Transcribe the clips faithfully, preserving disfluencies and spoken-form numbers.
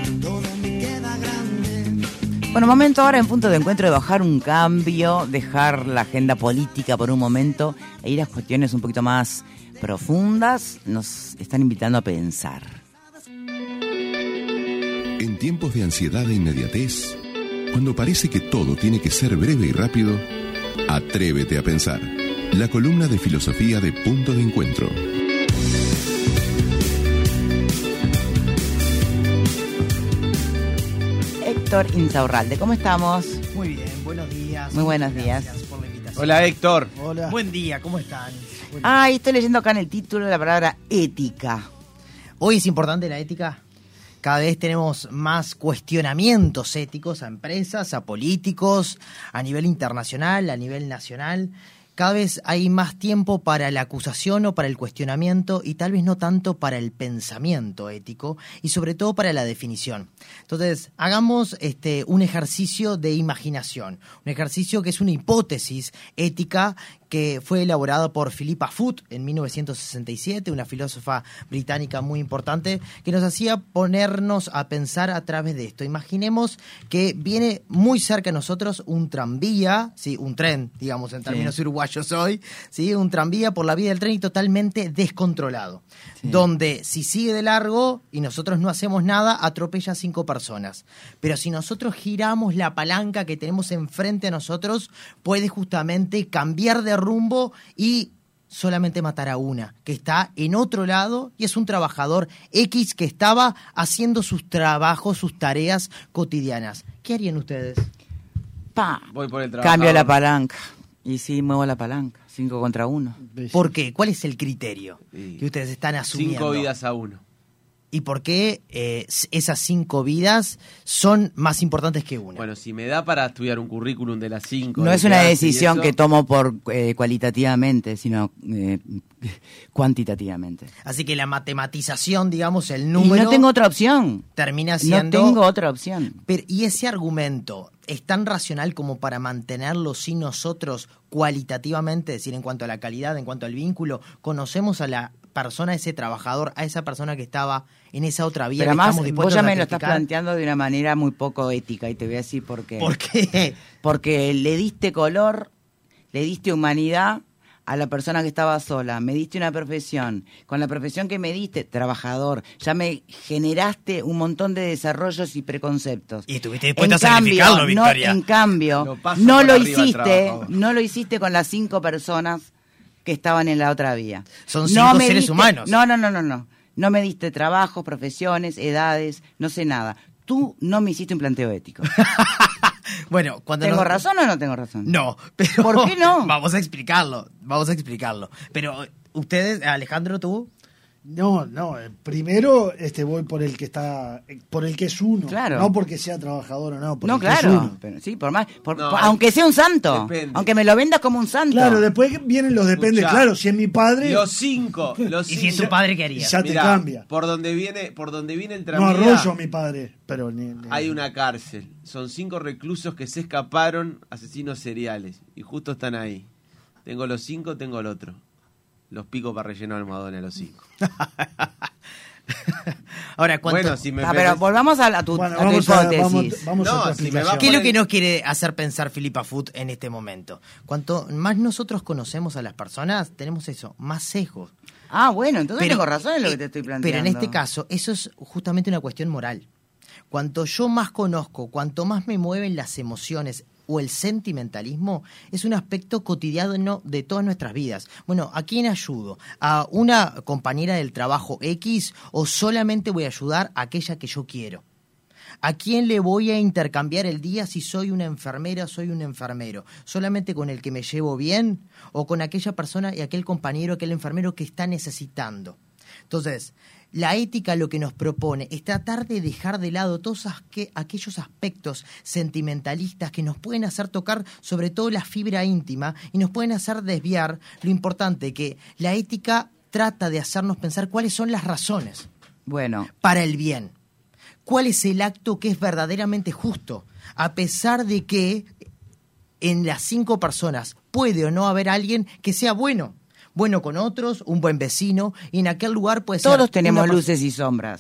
Bueno, momento ahora en punto de encuentro de bajar un cambio, dejar la agenda política por un momento e ir a cuestiones un poquito más profundas. Nos están invitando a pensar. En tiempos de ansiedad e inmediatez, cuando parece que todo tiene que ser breve y rápido, atrévete a pensar. La columna de filosofía de Punto de Encuentro. Héctor Insaurralde, ¿cómo estamos? Muy bien, buenos días. Muy buenos días. Gracias por la invitación. Hola, Héctor. Hola. Buen día, ¿cómo están? Buen día. Ah, estoy leyendo acá en el título la palabra ética. Hoy es importante la ética. Cada vez tenemos más cuestionamientos éticos a empresas, a políticos, a nivel internacional, a nivel nacional. Cada vez hay más tiempo para la acusación o para el cuestionamiento y tal vez no tanto para el pensamiento ético y sobre todo para la definición. Entonces, hagamos este, un ejercicio de imaginación, un ejercicio que es una hipótesis ética que fue elaborada por Philippa Foot en mil novecientos sesenta y siete, una filósofa británica muy importante, que nos hacía ponernos a pensar a través de esto. Imaginemos que viene muy cerca de nosotros un tranvía, ¿sí? Un tren, digamos, en términos sí. uruguayos hoy, ¿sí? Un tranvía por la vía del tren y totalmente descontrolado, sí. donde si sigue de largo y nosotros no hacemos nada, atropella a cinco personas. Pero si nosotros giramos la palanca que tenemos enfrente a nosotros, puede justamente cambiar de rumbo y solamente matar a una, que está en otro lado y es un trabajador X que estaba haciendo sus trabajos, sus tareas cotidianas. ¿Qué harían ustedes? Pa, Voy por el trabajador. Cambio la palanca. Y sí, muevo la palanca. Cinco contra uno. ¿Por qué? ¿Cuál es el criterio sí. que ustedes están asumiendo? Cinco vidas a uno. ¿Y por qué eh, esas cinco vidas son más importantes que una? Bueno, si me da para estudiar un currículum de las cinco... No de es una clase y decisión eso, que tomo por eh, cualitativamente, sino eh, cuantitativamente. Así que la matematización, digamos, el Y número... no tengo otra opción. Termina siendo... No tengo otra opción. Pero, ¿y ese argumento es tan racional como para mantenerlo sin nosotros cualitativamente? Es decir, en cuanto a la calidad, en cuanto al vínculo, conocemos a la persona, a ese trabajador, a esa persona que estaba en esa otra vía. Pero que además, estamos dispuestos vos ya a me lo estás sacrificar. planteando de una manera muy poco ética y te voy a decir por qué. ¿Por qué? Porque le diste color, le diste humanidad a la persona que estaba sola, me diste una profesión, con la profesión que me diste, trabajador, ya me generaste un montón de desarrollos y preconceptos. Y estuviste dispuesta En a sacrificarlo, cambio, Victoria. No, en cambio, Lo paso no por lo arriba al hiciste, trabajador. no lo hiciste con las cinco personas que estaban en la otra vía. Son cinco me seres diste- humanos. No, no, no, no, no. No me diste trabajos, profesiones, edades, no sé nada. Tú no me hiciste un planteo ético. Bueno, cuando ¿Tengo nos- razón o no tengo razón? No, pero... ¿Por qué no? Vamos a explicarlo, vamos a explicarlo. Pero ustedes, Alejandro, tú... No, no, eh, primero este voy por el que está, eh, por el que es uno, Claro. no porque sea trabajador o no, por No, el que es claro. uno. Pero, sí, por más, por- No, por- aunque sea un santo, depende. aunque me lo vendas como un santo. Claro, después vienen los depende, Escuchá, claro, si es mi padre, Los cinco, los ¿Y cinco. si es tu padre, qué haría? ya te Mirá, cambia. Por donde viene, por donde viene el No tranvía, arroyo a mi padre, pero ni, ni- hay una cárcel. Son cinco reclusos que se escaparon, asesinos seriales, y justo están ahí. Tengo los cinco, tengo el otro. Los pico para rellenar almohadones a los cinco. Ahora, ¿cuánto... Bueno, si me Ah, pero metes- volvamos a, la- a tu, Bueno, a tu vamos a, hipótesis. vamos, vamos No, a otra si me va explicación. ¿Qué es lo Por que el- nos quiere hacer pensar Philippa Foot en este momento? Cuanto más nosotros conocemos a las personas, tenemos eso, más sesgos. Ah, bueno, entonces Pero- tengo razón en lo que te eh, estoy planteando. Pero en este caso, eso es justamente una cuestión moral. Cuanto yo más conozco, cuanto más me mueven las emociones o el sentimentalismo, es un aspecto cotidiano de todas nuestras vidas. Bueno, ¿a quién ayudo? ¿A una compañera del trabajo X o solamente voy a ayudar a aquella que yo quiero? ¿A quién le voy a intercambiar el día si soy una enfermera o soy un enfermero? ¿Solamente con el que me llevo bien o con aquella persona y aquel compañero, aquel enfermero que está necesitando? Entonces, la ética lo que nos propone es tratar de dejar de lado todos aqu- aquellos aspectos sentimentalistas que nos pueden hacer tocar sobre todo la fibra íntima y nos pueden hacer desviar lo importante que la ética trata de hacernos pensar cuáles son las razones Bueno, para el bien. ¿Cuál es el acto que es verdaderamente justo? A pesar de que en las cinco personas puede o no haber alguien que sea bueno. Bueno con otros, un buen vecino, y en aquel lugar puede ser... todos tenemos una pers- luces y sombras.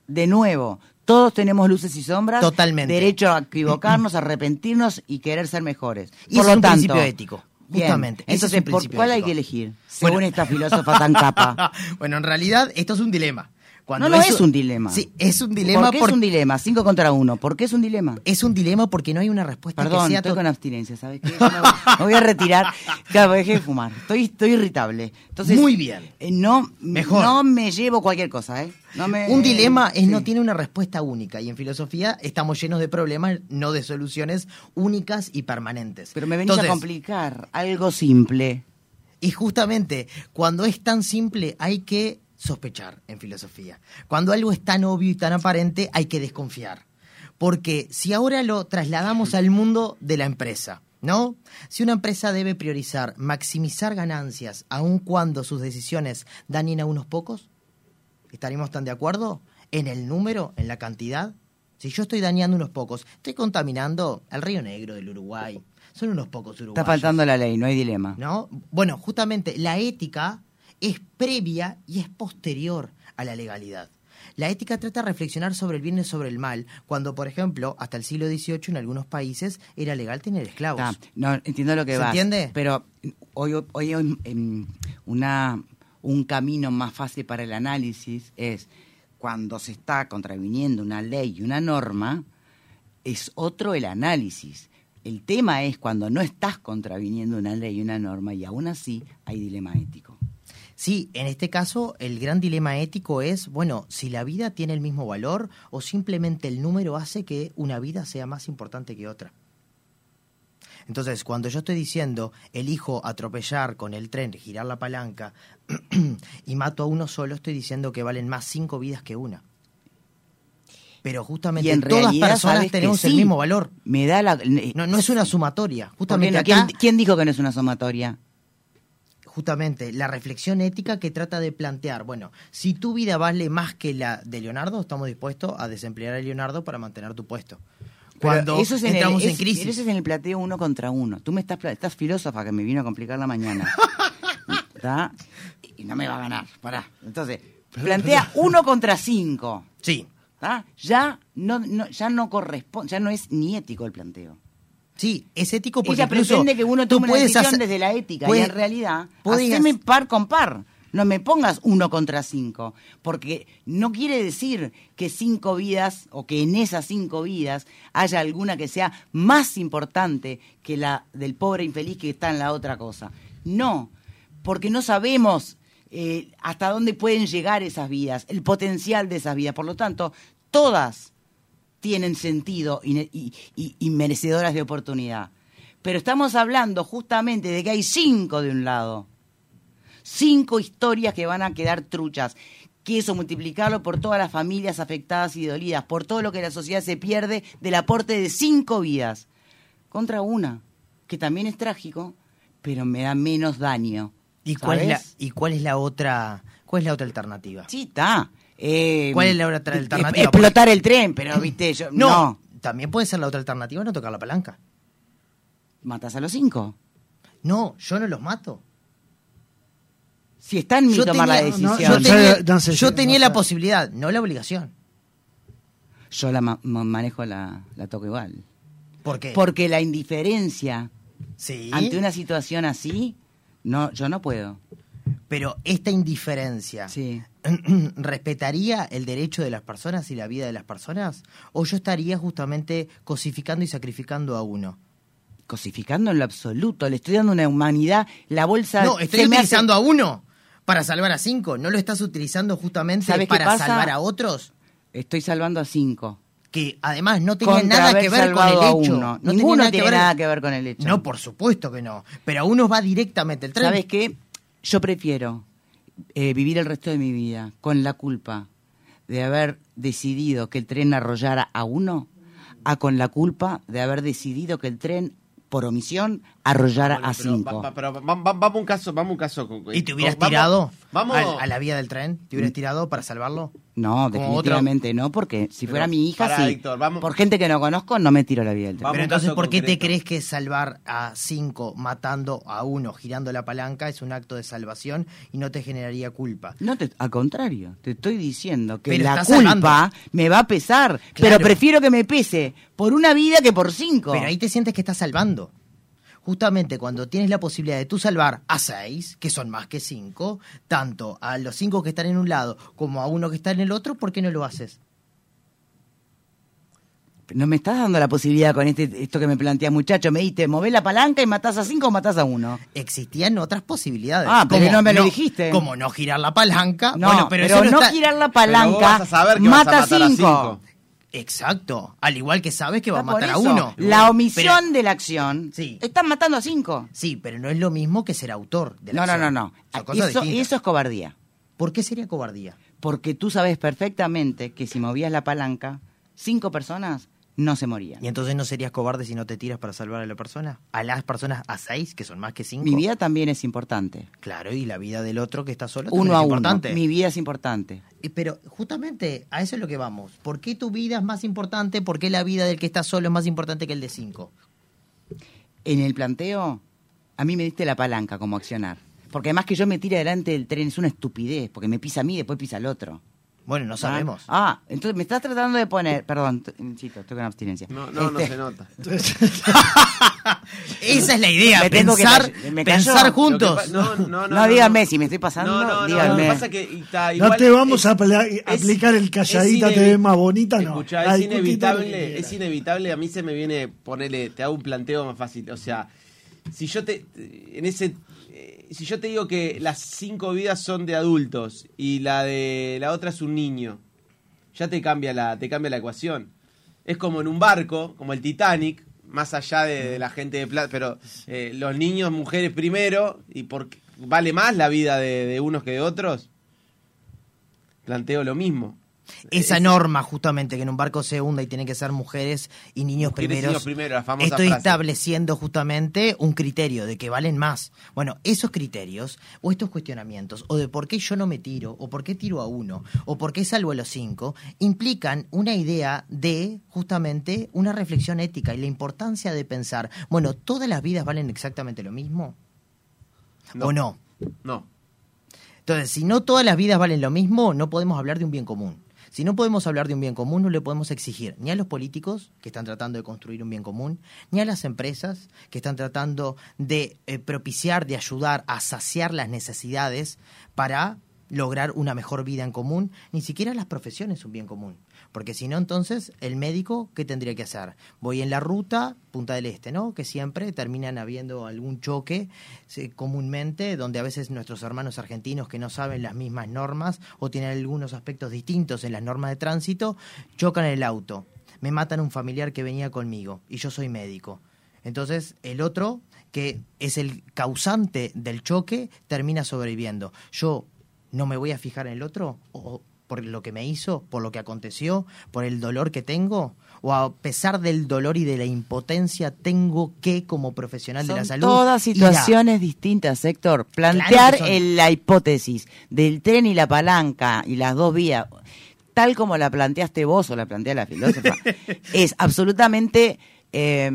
de nuevo, todos tenemos luces y sombras. Totalmente. Derecho a equivocarnos, a arrepentirnos y querer ser mejores. Y Por es lo un tanto, principio ético. bien, Justamente. ese entonces, es un ¿por principio cuál hay ético. que elegir? Según Bueno. esta filósofa tan capa. Bueno, en realidad esto es un dilema. Cuando No, no es un dilema. Sí, es un dilema ¿Por qué porque es un dilema? Cinco contra uno. ¿Por qué es un dilema? es un dilema porque no hay una respuesta Perdón, que sea estoy to- con abstinencia, ¿sabes qué? Yo me, voy, me voy a retirar. Claro, dejé de fumar. Estoy, estoy irritable. Entonces, Muy bien. eh, no, Mejor. no me llevo cualquier cosa, ¿eh? No me, Un dilema es sí. no tiene una respuesta única y en filosofía estamos llenos de problemas, no de soluciones únicas y permanentes. Pero me venís Entonces, a complicar algo simple. Y justamente cuando es tan simple hay que sospechar en filosofía. Cuando algo es tan obvio y tan aparente hay que desconfiar. Porque si ahora lo trasladamos al mundo de la empresa, ¿no? Si una empresa debe priorizar maximizar ganancias aun cuando sus decisiones dañen a unos pocos, ¿estaríamos tan de acuerdo? ¿En el número, en la cantidad? Si yo estoy dañando unos pocos, estoy contaminando el Río Negro del Uruguay. Son unos pocos uruguayos. Está faltando la ley, no hay dilema. ¿No? Bueno, justamente la ética es previa y es posterior a la legalidad. La ética trata de reflexionar sobre el bien y sobre el mal, cuando, por ejemplo, hasta el siglo dieciocho en algunos países era legal tener esclavos. Ah, no, entiendo lo que ¿Se vas. entiende? Pero hoy, hoy, hoy em, una, un camino más fácil para el análisis es cuando se está contraviniendo una ley y una norma, es otro el análisis. El tema es cuando no estás contraviniendo una ley y una norma y aún así hay dilema ético. Sí, en este caso el gran dilema ético es, bueno, si la vida tiene el mismo valor o simplemente el número hace que una vida sea más importante que otra. Entonces, cuando yo estoy diciendo elijo atropellar con el tren, girar la palanca y mato a uno solo, estoy diciendo que valen más cinco vidas que una. Pero justamente Y en todas realidad, personas ¿sabes que tenemos el sí? mismo valor. Me da la... No, no es una sumatoria. ¿Por qué Justamente no? acá, ¿Quién, quién dijo que no es una sumatoria? justamente la reflexión ética que trata de plantear, bueno, si tu vida vale más que la de Leonardo, estamos dispuestos a desemplear a Leonardo para mantener tu puesto. Cuando Pero eso es en entramos el, en es- crisis. Eso es en el plateo uno contra uno. Tú me estás... pla- Estás filósofa que me vino a complicar la mañana. ¿Está? Y no me va a ganar. Pará. Entonces, plantea uno contra cinco. Sí, ¿Está? Ya no, no, ya no corresponde, ya no es ni ético el planteo. sí, es ético porque Ella incluso pretende que uno tú tome una puedes decisión hacer- desde la ética puedes- y en realidad puedes haceme hacer- par con par. No me pongas uno contra cinco, porque no quiere decir que cinco vidas o que en esas cinco vidas haya alguna que sea más importante que la del pobre infeliz que está en la otra cosa. No, porque no sabemos eh, hasta dónde pueden llegar esas vidas, el potencial de esas vidas. Por lo tanto, todas tienen sentido y, y- y- y merecedoras de oportunidad. Pero estamos hablando justamente de que hay cinco de un lado. Cinco historias que van a quedar truchas. Que eso multiplicarlo por todas las familias afectadas y dolidas, por todo lo que la sociedad se pierde del aporte de cinco vidas. Contra una, que también es trágico, pero me da menos daño. ¿Y cuál, es la, ¿sabes? ¿Y cuál es la otra cuál es la otra alternativa? Sí, está. Eh, ¿Cuál es la otra eh, alternativa? Explotar el tren, pero viste, yo, No, no. también puede ser la otra alternativa no tocar la palanca. Matas a los cinco. No, yo no los mato. Si está en mí Yo tomar tenía- la no, decisión. Yo no, tenía, no sé, yo no tenía sé. la posibilidad, no la obligación. Yo la ma- ma- manejo, la, la toco igual. ¿Por qué? Porque la indiferencia Sí, ante una situación así, no, yo no puedo. pero esta indiferencia Sí. ¿respetaría el derecho de las personas y la vida de las personas? ¿O yo estaría justamente cosificando y sacrificando a uno? Cosificando en lo absoluto, le estoy dando una humanidad, la bolsa... No, estoy se me hace- utilizando a uno para salvar a cinco. ¿No lo estás utilizando justamente ¿Sabes qué para pasa? salvar a otros? Estoy salvando a cinco. Que además no tenían Contra nada haber que ver con salvado el a hecho. uno. No Ninguno tenía tiene nada que ver con el hecho. No, por supuesto que no. Pero a uno va directamente el tren. ¿Sabes qué? Yo prefiero eh, vivir el resto de mi vida con la culpa de haber decidido que el tren arrollara a uno, a con la culpa de haber decidido que el tren, por omisión, arrollara Bueno, a pero cinco. va- va- pero va- va- vamos a un caso, vamos a un caso. con- ¿Y te hubieras vamos- tirado Vamos, a, a la vía del tren? ¿Te hubieras tirado para salvarlo? No, definitivamente otro... no, porque si Pero, fuera mi hija, pará, sí. Víctor, vamos... Por gente que no conozco, no me tiro la vida del tren. Pero entonces, ¿por qué te crees que salvar a cinco matando a uno, girando la palanca, es un acto de salvación y no te generaría culpa? No, te, al contrario, te estoy diciendo que pero la culpa salvando. me va a pesar, claro. Pero prefiero que me pese por una vida que por cinco. Pero ahí te sientes que estás salvando. Justamente cuando tienes la posibilidad de tú salvar a seis, que son más que cinco, tanto a los cinco que están en un lado como a uno que está en el otro, ¿por qué no lo haces? No me estás dando la posibilidad con este, esto que me planteas, muchacho. Me diste, movés la palanca y matás a cinco o matás a uno. Existían otras posibilidades. Ah, pero no me lo no, dijiste. Como no girar la palanca. No, bueno, pero, pero eso no, no está... girar la palanca vas a saber que mata vas a matar a cinco. cinco. Exacto, al igual que sabes que va a Está matar a por eso. uno. La omisión pero, de la acción, sí. Están matando a cinco. Sí, pero no es lo mismo que ser autor de la No, acción. no, no, no. Son cosas Eso, distintas. eso es cobardía. ¿Por qué sería cobardía? Porque tú sabes perfectamente que si movías la palanca, cinco personas no se morían. ¿Y entonces no serías cobarde si no te tiras para salvar a la persona? ¿A las personas a seis, que son más que cinco? Mi vida también es importante. Claro, y la vida del otro que está solo Uno también a es uno. importante. Mi vida es importante. Pero justamente a eso es lo que vamos. ¿Por qué tu vida es más importante? ¿Por qué la vida del que está solo es más importante que el de cinco? En el planteo, a mí me diste la palanca como accionar. Porque además que yo me tire delante del tren es una estupidez, porque me pisa a mí y después pisa al otro. Bueno, no sabemos. Ah, ah, entonces me estás tratando de poner... Perdón, t- insisto, estoy con abstinencia. No, no, no Este, se nota. Esa es la idea, Me tengo que pensar, callar. ¿Me pensar callo? juntos. Lo que pa- no, no, no, No, díganme, si me estoy pasando, No, no, no, díganme. lo que pasa es que y está, No igual te vamos es- a apla- es- aplicar el calladita, es te ves inevi- más bonita, no. Escuchá, Ah, es discutite lo que inevitable, quieras. es inevitable, a mí se me viene ponerle, te hago un planteo más fácil, o sea, si yo te, en ese, eh, si yo te digo que las cinco vidas son de adultos y la de la otra es un niño, ya te cambia la, te cambia la ecuación. Es como en un barco, como el Titanic, más allá de, de la gente de plata, pero eh, los niños, mujeres primero, y por qué- vale más la vida de, de unos que de otros. Planteo lo mismo. Esa Es- norma, justamente, que en un barco se hunda y tienen que ser mujeres y niños Mujeres y primeros. niños primero, la famosa Estoy frase. estableciendo justamente un criterio de que valen más. Bueno, esos criterios o estos cuestionamientos, o de por qué yo no me tiro, o por qué tiro a uno, o por qué salvo a los cinco, implican una idea de justamente una reflexión ética y la importancia de pensar, bueno, ¿todas las vidas valen exactamente lo mismo? No. ¿O no? No. Entonces, si no todas las vidas valen lo mismo, no podemos hablar de un bien común. Si no podemos hablar de un bien común, no le podemos exigir ni a los políticos, que están tratando de construir un bien común, ni a las empresas, que están tratando de eh, propiciar, de ayudar a saciar las necesidades para lograr una mejor vida en común, ni siquiera las profesiones un bien común. Porque si no, entonces, el médico, ¿qué tendría que hacer? Voy en la ruta Punta del Este, ¿no? Que siempre terminan habiendo algún choque sí, comúnmente, donde a veces nuestros hermanos argentinos que no saben las mismas normas o tienen algunos aspectos distintos en las normas de tránsito, chocan el auto. Me matan un familiar que venía conmigo y yo soy médico. Entonces, el otro, que es el causante del choque, termina sobreviviendo. Yo no me voy a fijar en el otro, o por lo que me hizo, por lo que aconteció, por el dolor que tengo, o a pesar del dolor y de la impotencia tengo que, como profesional Son de la salud, todas ir a- situaciones distintas, Héctor. Plantear Claro que son. el- la hipótesis del tren y la palanca y las dos vías, tal como la planteaste vos o la plantea la filósofa, es absolutamente... eh,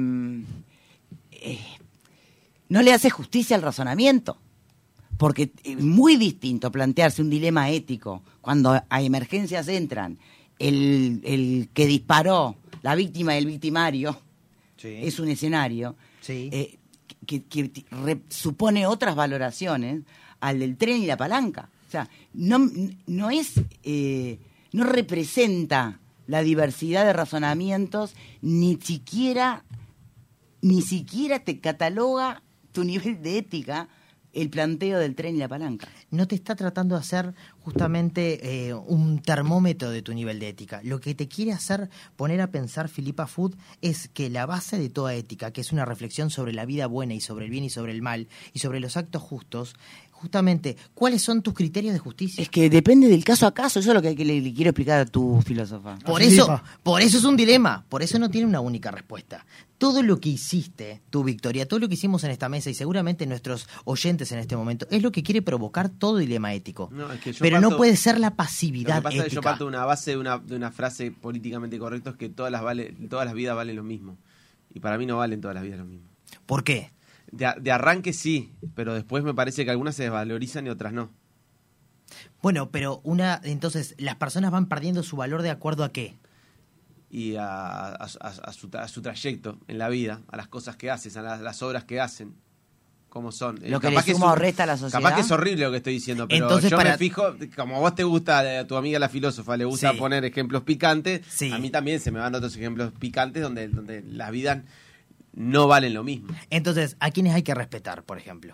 eh, no le hace justicia al razonamiento. Porque es muy distinto plantearse un dilema ético cuando a emergencias entran el, el que disparó, la víctima del victimario, Sí. es un escenario Sí. eh, que, que re- supone otras valoraciones al del tren y la palanca. O sea, no, no es, eh, no representa la diversidad de razonamientos, ni siquiera, ni siquiera te cataloga tu nivel de ética el planteo del tren y la palanca. No te está tratando de hacer justamente eh, un termómetro de tu nivel de ética. Lo que te quiere hacer poner a pensar Philippa Foot es que la base de toda ética, que es una reflexión sobre la vida buena y sobre el bien y sobre el mal y sobre los actos justos, justamente, ¿cuáles son tus criterios de justicia? Es que depende del caso a caso, eso es lo que le, le quiero explicar a tu filósofa. Por A eso, Filipa. por eso es un dilema, por eso no tiene una única respuesta. Todo lo que hiciste, tu Victoria, todo lo que hicimos en esta mesa y seguramente nuestros oyentes en este momento, es lo que quiere provocar todo dilema ético. No, es que yo Pero pero parto, no puede ser la pasividad lo que pasa ética. es que yo parto de una base de una, de una frase políticamente correcta, es que todas las, vale, todas las vidas valen lo mismo. Y para mí no valen todas las vidas lo mismo. ¿Por qué? De, de arranque sí, pero después me parece que algunas se desvalorizan y otras no. Bueno, pero una, entonces, las personas van perdiendo su valor de acuerdo a qué. Y a, a, a, a, su, a su trayecto en la vida, a las cosas que hacen, a las, las obras que hacen, cómo son. Lo Eh, que capaz le suma es un- o resta a la sociedad. Capaz que es horrible lo que estoy diciendo, pero Entonces, yo para- me fijo, como a vos te gusta, a tu amiga la filósofa le gusta Sí. poner ejemplos picantes, Sí. a mí también se me van otros ejemplos picantes donde, donde las vidas no valen lo mismo. Entonces, ¿a quiénes hay que respetar, por ejemplo?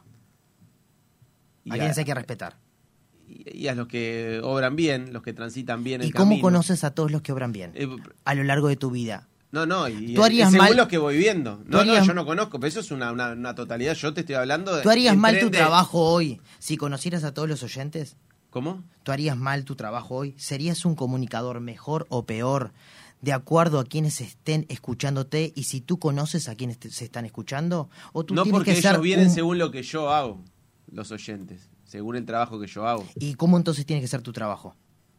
Y ¿A a, quiénes hay que respetar? y- y a los que obran bien, los que transitan bien el ¿Y cómo camino. conoces a todos los que obran bien Eh, a lo largo de tu vida? No, no, y Tú harías es según mal- lo que voy viendo. tú No, harías- no, yo no conozco, pero eso es una, una, una totalidad. Yo te estoy hablando de... ¿Tú harías en mal tu tren de- trabajo hoy si conocieras a todos los oyentes? ¿Cómo? ¿Tú harías mal tu trabajo hoy? ¿Serías un comunicador mejor o peor de acuerdo a quienes estén escuchándote y si tú conoces a quienes te- se están escuchando? ¿O tú No tienes porque que ellos ser vienen un- según lo que yo hago, los oyentes, según el trabajo que yo hago. ¿Y cómo entonces tiene que ser tu trabajo?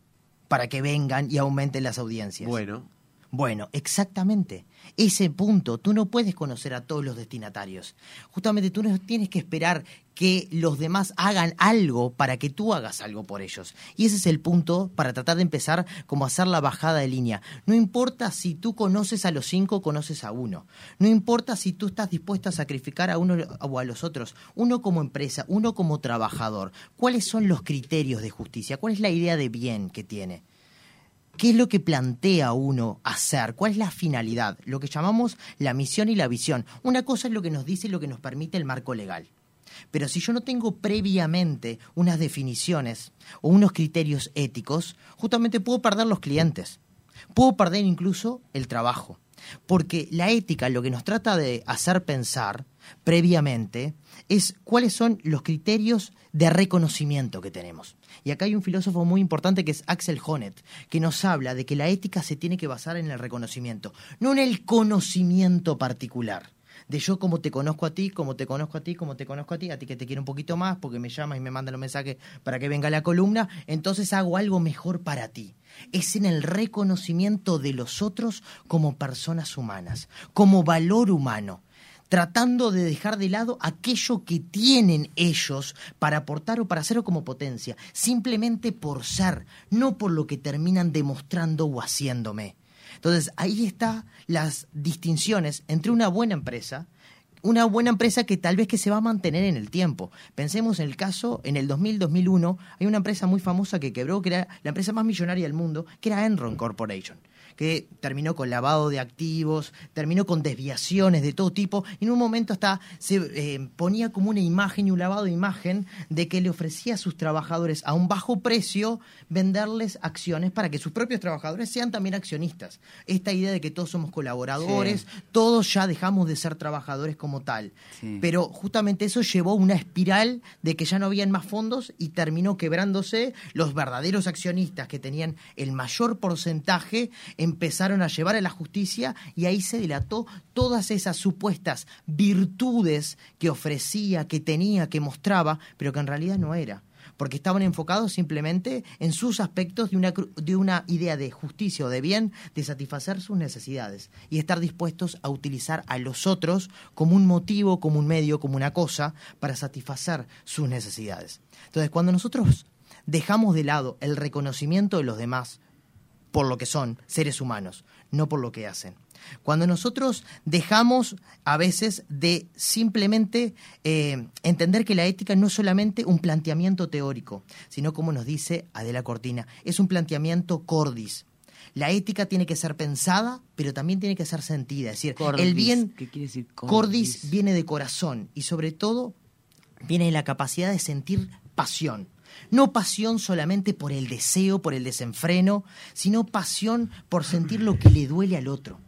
Para que vengan y aumenten las audiencias. Bueno, Bueno, exactamente. Ese punto, tú no puedes conocer a todos los destinatarios. Justamente tú no tienes que esperar que los demás hagan algo para que tú hagas algo por ellos. Y ese es el punto para tratar de empezar como a hacer la bajada de línea. No importa si tú conoces a los cinco o conoces a uno. No importa si tú estás dispuesto a sacrificar a uno o a los otros. Uno como empresa, uno como trabajador. ¿Cuáles son los criterios de justicia? ¿Cuál es la idea de bien que tiene? ¿Qué es lo que plantea uno hacer? ¿Cuál es la finalidad? Lo que llamamos la misión y la visión. Una cosa es lo que nos dice y lo que nos permite el marco legal. Pero si yo no tengo previamente unas definiciones o unos criterios éticos, justamente puedo perder los clientes. Puedo perder incluso el trabajo. Porque la ética lo que nos trata de hacer pensar previamente es cuáles son los criterios de reconocimiento que tenemos. Y acá hay un filósofo muy importante que es Axel Honneth, que nos habla de que la ética se tiene que basar en el reconocimiento, no en el conocimiento particular. De yo como te conozco a ti, como te conozco a ti, como te conozco a ti, a ti que te quiero un poquito más porque me llamas y me mandan los mensajes para que venga la columna, entonces hago algo mejor para ti. Es en el reconocimiento de los otros como personas humanas, como valor humano, tratando de dejar de lado aquello que tienen ellos para aportar o para hacerlo como potencia, simplemente por ser, no por lo que terminan demostrando o haciéndome. Entonces, ahí están las distinciones entre una buena empresa, una buena empresa que tal vez que se va a mantener en el tiempo. Pensemos en el caso, en el dos mil, dos mil uno, hay una empresa muy famosa que quebró, que era la empresa más millonaria del mundo, que era Enron Corporation, que terminó con lavado de activos, terminó con desviaciones de todo tipo, y en un momento hasta se eh, ponía como una imagen y un lavado de imagen de que le ofrecía a sus trabajadores a un bajo precio venderles acciones para que sus propios trabajadores sean también accionistas. Esta idea de que todos somos colaboradores, sí. Todos ya dejamos de ser trabajadores como tal. Sí. Pero justamente eso llevó a una espiral de que ya no habían más fondos y terminó quebrándose. Los verdaderos accionistas que tenían el mayor porcentaje empezaron a llevar a la justicia y ahí se dilató todas esas supuestas virtudes que ofrecía, que tenía, que mostraba, pero que en realidad no era. Porque estaban enfocados simplemente en sus aspectos de una, de una idea de justicia o de bien, de satisfacer sus necesidades y estar dispuestos a utilizar a los otros como un motivo, como un medio, como una cosa para satisfacer sus necesidades. Entonces, cuando nosotros dejamos de lado el reconocimiento de los demás por lo que son seres humanos, no por lo que hacen. Cuando nosotros dejamos a veces de simplemente eh, entender que la ética no es solamente un planteamiento teórico, sino como nos dice Adela Cortina, es un planteamiento cordis. La ética tiene que ser pensada, pero también tiene que ser sentida. Es decir, cordis, el bien, ¿qué quiere decir cordis? Cordis viene de corazón y sobre todo viene de la capacidad de sentir pasión. No pasión solamente por el deseo, por el desenfreno, sino pasión por sentir lo que le duele al otro.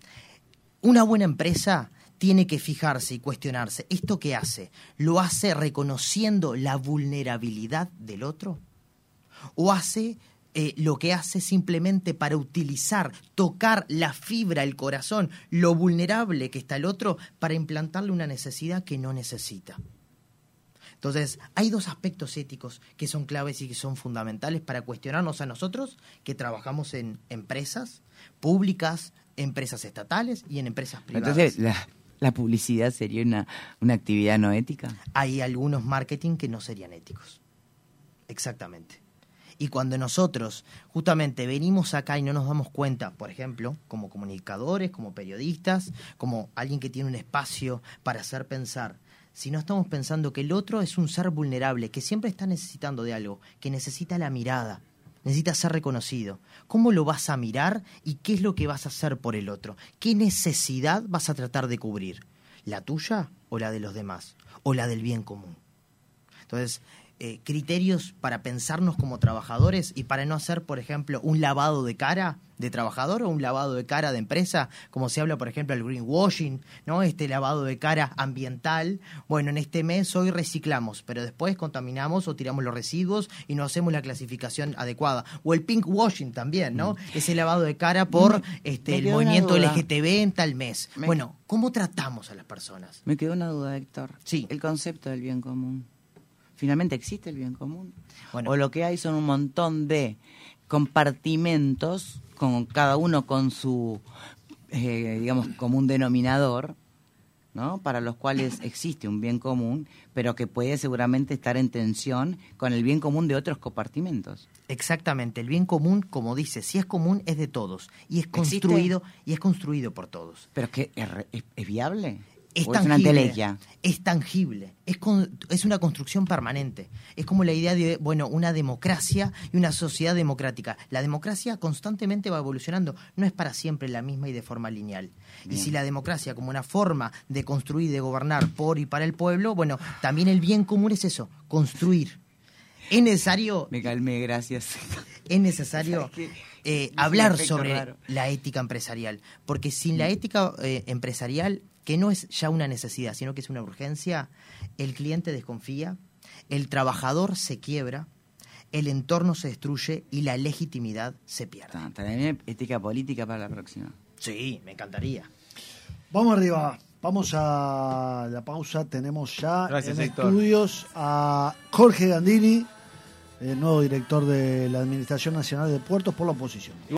Una buena empresa tiene que fijarse y cuestionarse, ¿esto qué hace? ¿Lo hace reconociendo la vulnerabilidad del otro? ¿O hace eh, lo que hace simplemente para utilizar, tocar la fibra, el corazón, lo vulnerable que está el otro, para implantarle una necesidad que no necesita? Entonces, hay dos aspectos éticos que son claves y que son fundamentales para cuestionarnos a nosotros que trabajamos en empresas públicas, empresas estatales y en empresas privadas. Entonces, la, la publicidad sería una, una actividad no ética. Hay algunos marketing que no serían éticos. Exactamente. Y cuando nosotros justamente venimos acá y no nos damos cuenta, por ejemplo, como comunicadores, como periodistas, como alguien que tiene un espacio para hacer pensar, si no estamos pensando que el otro es un ser vulnerable, que siempre está necesitando de algo, que necesita la mirada, necesita ser reconocido, ¿cómo lo vas a mirar y qué es lo que vas a hacer por el otro? ¿Qué necesidad vas a tratar de cubrir? ¿La tuya o la de los demás? ¿O la del bien común? Entonces, eh, criterios para pensarnos como trabajadores y para no hacer, por ejemplo, un lavado de cara de trabajador o un lavado de cara de empresa, como se habla, por ejemplo, el greenwashing, ¿no? Este lavado de cara ambiental. Bueno, en este mes hoy reciclamos, pero después contaminamos o tiramos los residuos y no hacemos la clasificación adecuada. O el pinkwashing también, ¿no? Mm. Ese lavado de cara por me, este me el movimiento L G T B en tal mes. Me, bueno, ¿cómo tratamos a las personas? Me quedó una duda, Héctor. Sí. El concepto del bien común. ¿Finalmente existe el bien común? Bueno, o lo que hay son un montón de compartimentos, con cada uno con su, eh, digamos, común denominador, ¿no? Para los cuales existe un bien común, pero que puede seguramente estar en tensión con el bien común de otros compartimentos. Exactamente, el bien común, como dice, si es común es de todos y es construido ¿Existe? y es construido por todos. ¿Pero es que es, es, es viable? Es ¿O tangible, es una entelequia? Es tangible, es, con, es una construcción permanente. Es como la idea de, bueno, una democracia y una sociedad democrática. La democracia constantemente va evolucionando, no es para siempre la misma y de forma lineal. Bien. Y si la democracia como una forma de construir y de gobernar por y para el pueblo, bueno, también el bien común es eso, construir. Es necesario... Me calmé, gracias. Es necesario eh, hablar sobre raro. la ética empresarial, porque sin la ética eh, empresarial, que no es ya una necesidad, sino que es una urgencia, el cliente desconfía, el trabajador se quiebra, el entorno se destruye y la legitimidad se pierde. También ética política para la próxima. Sí, me encantaría. Vamos arriba, vamos a la pausa. Tenemos ya Gracias, en Héctor. estudios a Jorge Gandini, el nuevo director de la Administración Nacional de Puertos por la oposición.